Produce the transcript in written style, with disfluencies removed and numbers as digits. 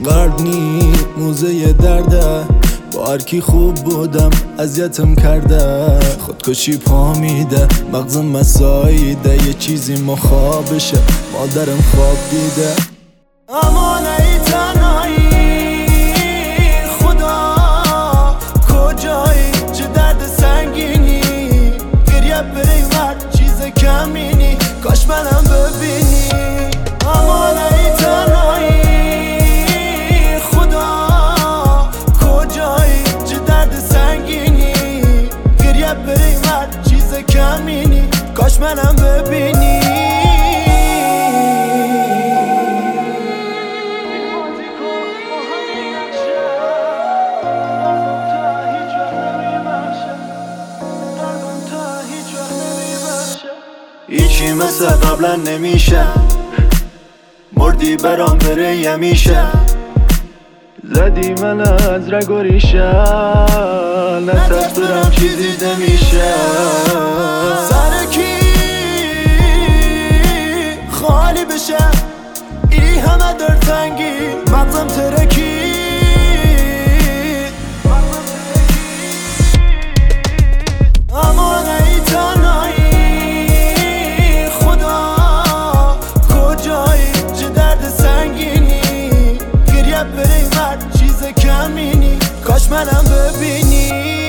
غرب نی موزه درده، با هرکی خوب بودم اذیتم کرده. خودکشی پا میده مغزم مسایده، یه چیزی مخابشه مادرم خواب دیده. اما ای تنهایی خدا کجایی، چه درد سنگینی، گریه بری مرد چیز کمینی، کاش منم ببینی. اما ای تنهایی خدا کجایی، چه درد سنگینی، گریه بری مرد چیز کمینی، کاش منم ببینی. هیچی مثل قبلا نمیشه، مردی برام بره یمیشه، زدی من از رگ و ریشه، نترس برم چیزی نمیشه. سرکی خالی بشه ای همه دلتنگی، مغزم ترکی. اما ای تنهایی خدا کجایی، چه درد سنگینی، گریه بری مرد چیز کمینی، کاش منم ببینی.